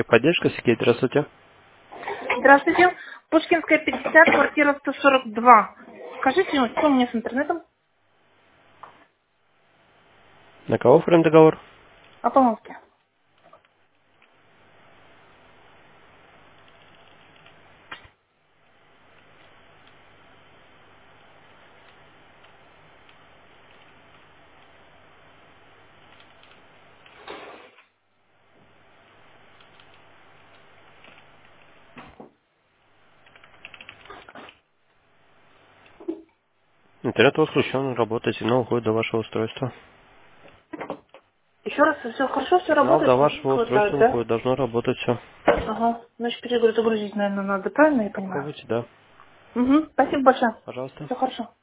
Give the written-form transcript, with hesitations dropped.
Техподдержка, Сергей, здравствуйте. Здравствуйте. Пушкинская, 50, квартира 142. Скажите, что у меня с интернетом? На кого оформлен договор? А помолвке. Интернет у вас включен, работает, сигнал уходит до вашего устройства. Еще раз, все хорошо, все Сигнал работает, до не вашего хватает, устройства да? уходит, должно работать все. Ага. Значит, перегрузить, наверное, надо, правильно я понимаю? Попробуйте, да. Угу. Спасибо большое. Пожалуйста. Все хорошо.